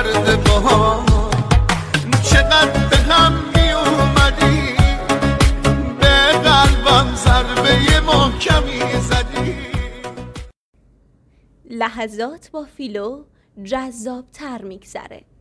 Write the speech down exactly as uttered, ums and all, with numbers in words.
سرد بهار چقدر به هم می اومدی، به قلبم ضربه محکمی زدی. لحظات با فیلو جذاب تر میگذره.